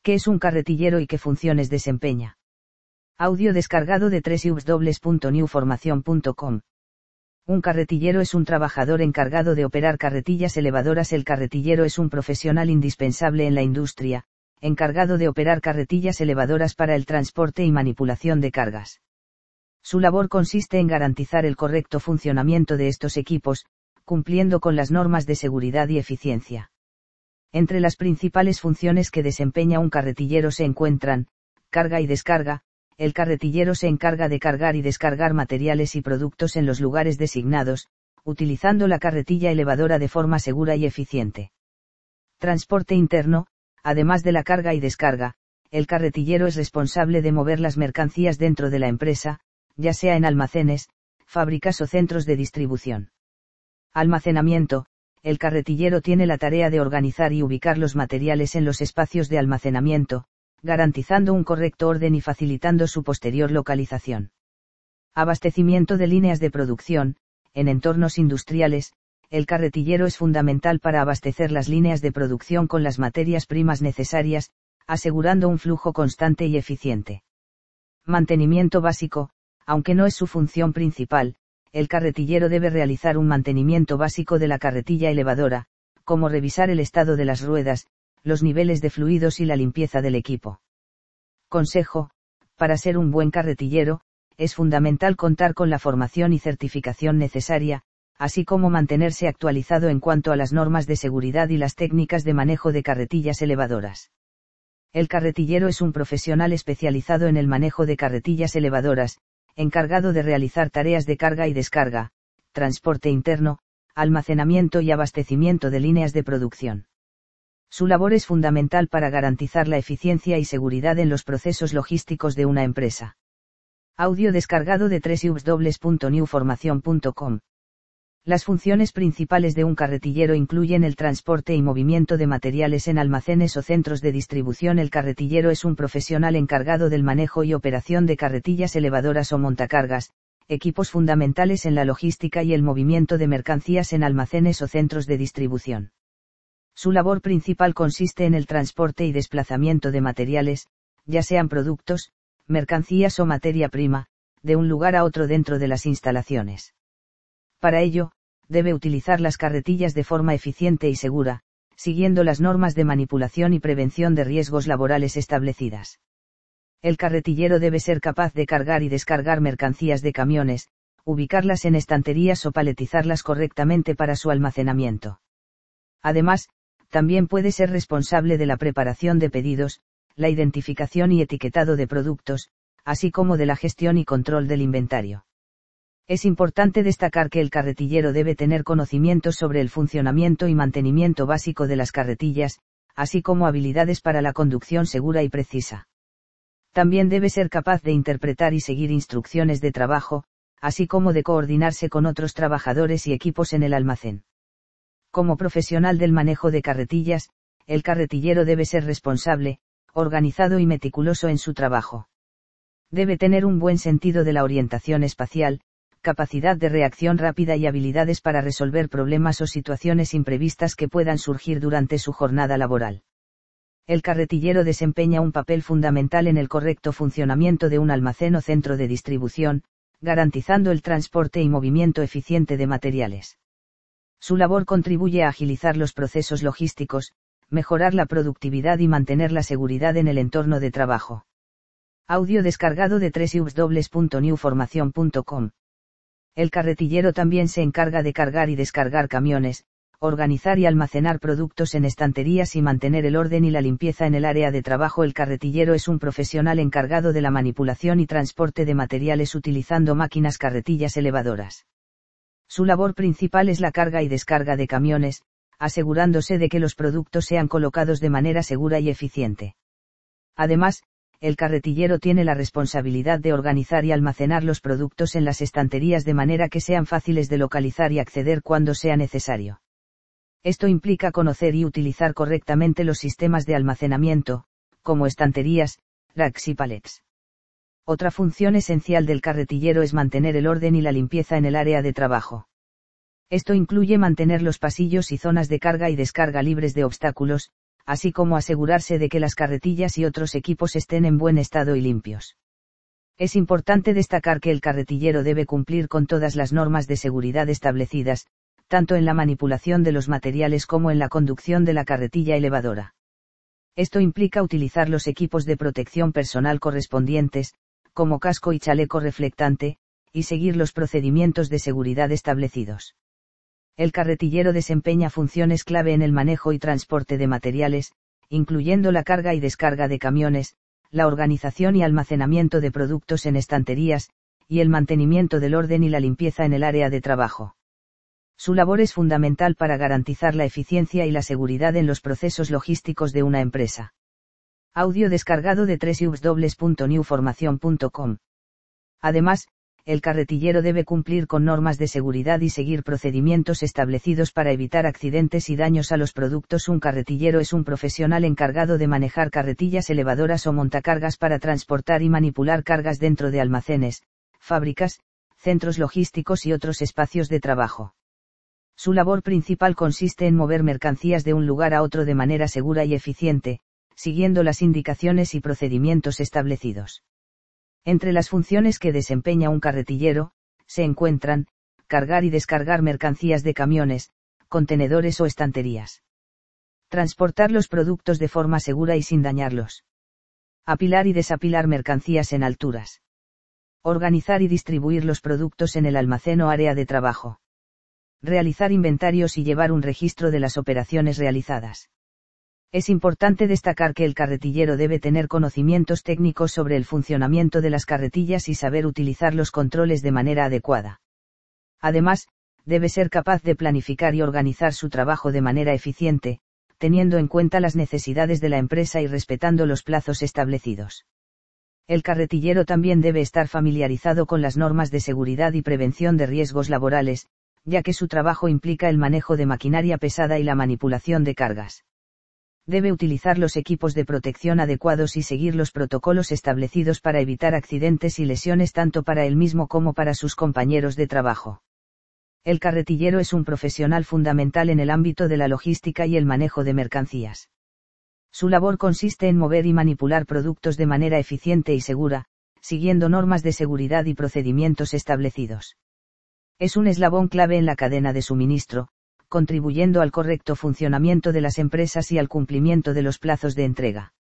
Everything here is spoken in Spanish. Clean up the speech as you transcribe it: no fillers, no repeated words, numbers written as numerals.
¿Qué es un carretillero y qué funciones desempeña? Audio descargado de www.newformacion.com. Un carretillero es un trabajador encargado de operar carretillas elevadoras. El carretillero es un profesional indispensable en la industria, encargado de operar carretillas elevadoras para el transporte y manipulación de cargas. Su labor consiste en garantizar el correcto funcionamiento de estos equipos, cumpliendo con las normas de seguridad y eficiencia. Entre las principales funciones que desempeña un carretillero se encuentran: carga y descarga. El carretillero se encarga de cargar y descargar materiales y productos en los lugares designados, utilizando la carretilla elevadora de forma segura y eficiente. Transporte interno. Además de la carga y descarga, el carretillero es responsable de mover las mercancías dentro de la empresa, ya sea en almacenes, fábricas o centros de distribución. Almacenamiento. El carretillero tiene la tarea de organizar y ubicar los materiales en los espacios de almacenamiento, garantizando un correcto orden y facilitando su posterior localización. Abastecimiento de líneas de producción. En entornos industriales, el carretillero es fundamental para abastecer las líneas de producción con las materias primas necesarias, asegurando un flujo constante y eficiente. Mantenimiento básico. Aunque no es su función principal, el carretillero debe realizar un mantenimiento básico de la carretilla elevadora, como revisar el estado de las ruedas, los niveles de fluidos y la limpieza del equipo. Consejo: para ser un buen carretillero, es fundamental contar con la formación y certificación necesaria, así como mantenerse actualizado en cuanto a las normas de seguridad y las técnicas de manejo de carretillas elevadoras. El carretillero es un profesional especializado en el manejo de carretillas elevadoras, encargado de realizar tareas de carga y descarga, transporte interno, almacenamiento y abastecimiento de líneas de producción. Su labor es fundamental para garantizar la eficiencia y seguridad en los procesos logísticos de una empresa. Audio descargado de www.newformacion.com. Las funciones principales de un carretillero incluyen el transporte y movimiento de materiales en almacenes o centros de distribución. El carretillero es un profesional encargado del manejo y operación de carretillas elevadoras o montacargas, equipos fundamentales en la logística y el movimiento de mercancías en almacenes o centros de distribución. Su labor principal consiste en el transporte y desplazamiento de materiales, ya sean productos, mercancías o materia prima, de un lugar a otro dentro de las instalaciones. Para ello, debe utilizar las carretillas de forma eficiente y segura, siguiendo las normas de manipulación y prevención de riesgos laborales establecidas. El carretillero debe ser capaz de cargar y descargar mercancías de camiones, ubicarlas en estanterías o paletizarlas correctamente para su almacenamiento. Además, también puede ser responsable de la preparación de pedidos, la identificación y etiquetado de productos, así como de la gestión y control del inventario. Es importante destacar que el carretillero debe tener conocimientos sobre el funcionamiento y mantenimiento básico de las carretillas, así como habilidades para la conducción segura y precisa. También debe ser capaz de interpretar y seguir instrucciones de trabajo, así como de coordinarse con otros trabajadores y equipos en el almacén. Como profesional del manejo de carretillas, el carretillero debe ser responsable, organizado y meticuloso en su trabajo. Debe tener un buen sentido de la orientación espacial, capacidad de reacción rápida y habilidades para resolver problemas o situaciones imprevistas que puedan surgir durante su jornada laboral. El carretillero desempeña un papel fundamental en el correcto funcionamiento de un almacén o centro de distribución, garantizando el transporte y movimiento eficiente de materiales. Su labor contribuye a agilizar los procesos logísticos, mejorar la productividad y mantener la seguridad en el entorno de trabajo. Audio descargado de www.newformacion.com. El carretillero también se encarga de cargar y descargar camiones, organizar y almacenar productos en estanterías y mantener el orden y la limpieza en el área de trabajo. El carretillero es un profesional encargado de la manipulación y transporte de materiales utilizando máquinas carretillas elevadoras. Su labor principal es la carga y descarga de camiones, asegurándose de que los productos sean colocados de manera segura y eficiente. Además, el carretillero tiene la responsabilidad de organizar y almacenar los productos en las estanterías de manera que sean fáciles de localizar y acceder cuando sea necesario. Esto implica conocer y utilizar correctamente los sistemas de almacenamiento, como estanterías, racks y palets. Otra función esencial del carretillero es mantener el orden y la limpieza en el área de trabajo. Esto incluye mantener los pasillos y zonas de carga y descarga libres de obstáculos, así como asegurarse de que las carretillas y otros equipos estén en buen estado y limpios. Es importante destacar que el carretillero debe cumplir con todas las normas de seguridad establecidas, tanto en la manipulación de los materiales como en la conducción de la carretilla elevadora. Esto implica utilizar los equipos de protección personal correspondientes, como casco y chaleco reflectante, y seguir los procedimientos de seguridad establecidos. El carretillero desempeña funciones clave en el manejo y transporte de materiales, incluyendo la carga y descarga de camiones, la organización y almacenamiento de productos en estanterías, y el mantenimiento del orden y la limpieza en el área de trabajo. Su labor es fundamental para garantizar la eficiencia y la seguridad en los procesos logísticos de una empresa. Audio descargado de www.newformacion.com. Además, el carretillero debe cumplir con normas de seguridad y seguir procedimientos establecidos para evitar accidentes y daños a los productos. Un carretillero es un profesional encargado de manejar carretillas elevadoras o montacargas para transportar y manipular cargas dentro de almacenes, fábricas, centros logísticos y otros espacios de trabajo. Su labor principal consiste en mover mercancías de un lugar a otro de manera segura y eficiente, siguiendo las indicaciones y procedimientos establecidos. Entre las funciones que desempeña un carretillero, se encuentran, cargar y descargar mercancías de camiones, contenedores o estanterías. Transportar los productos de forma segura y sin dañarlos. Apilar y desapilar mercancías en alturas. Organizar y distribuir los productos en el almacén o área de trabajo. Realizar inventarios y llevar un registro de las operaciones realizadas. Es importante destacar que el carretillero debe tener conocimientos técnicos sobre el funcionamiento de las carretillas y saber utilizar los controles de manera adecuada. Además, debe ser capaz de planificar y organizar su trabajo de manera eficiente, teniendo en cuenta las necesidades de la empresa y respetando los plazos establecidos. El carretillero también debe estar familiarizado con las normas de seguridad y prevención de riesgos laborales, ya que su trabajo implica el manejo de maquinaria pesada y la manipulación de cargas. Debe utilizar los equipos de protección adecuados y seguir los protocolos establecidos para evitar accidentes y lesiones tanto para él mismo como para sus compañeros de trabajo. El carretillero es un profesional fundamental en el ámbito de la logística y el manejo de mercancías. Su labor consiste en mover y manipular productos de manera eficiente y segura, siguiendo normas de seguridad y procedimientos establecidos. Es un eslabón clave en la cadena de suministro, contribuyendo al correcto funcionamiento de las empresas y al cumplimiento de los plazos de entrega.